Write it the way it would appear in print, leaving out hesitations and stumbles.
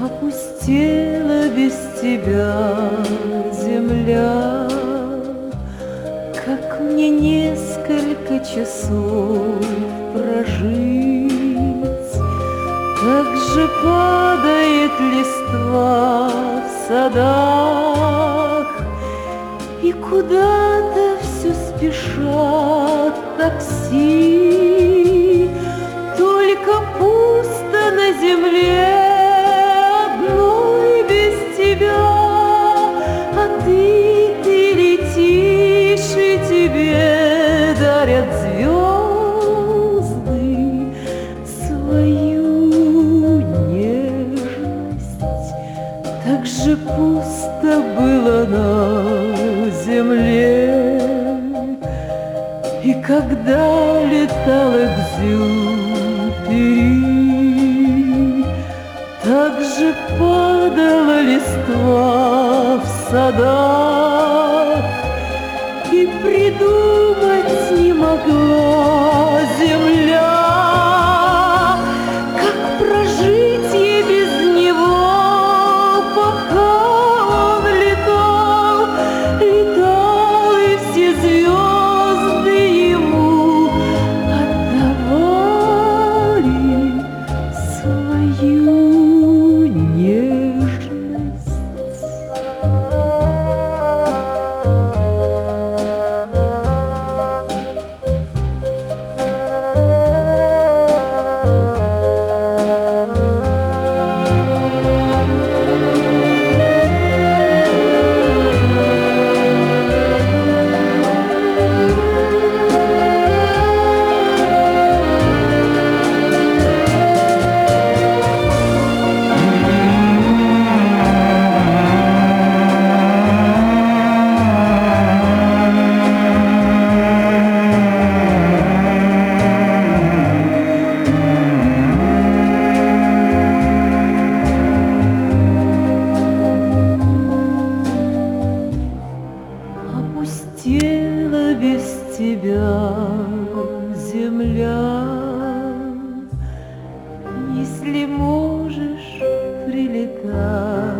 Опустела без тебя земля, как мне несколько часов прожить. Так же падает листва в садах, и куда-то все спешат такси. Только пусто на земле одной без тебя, а ты летишь, и тебе дарят звезды свою нежность. Так же пусто было на земле, и когда летал Экзюпери, так же падала листва в садах, и придумать не могла земля, как прожить ей без него, пока он летал, летал, и все звезды ему отдавали свою нежность. Опустела без тебя земля. Если можешь, прилетай.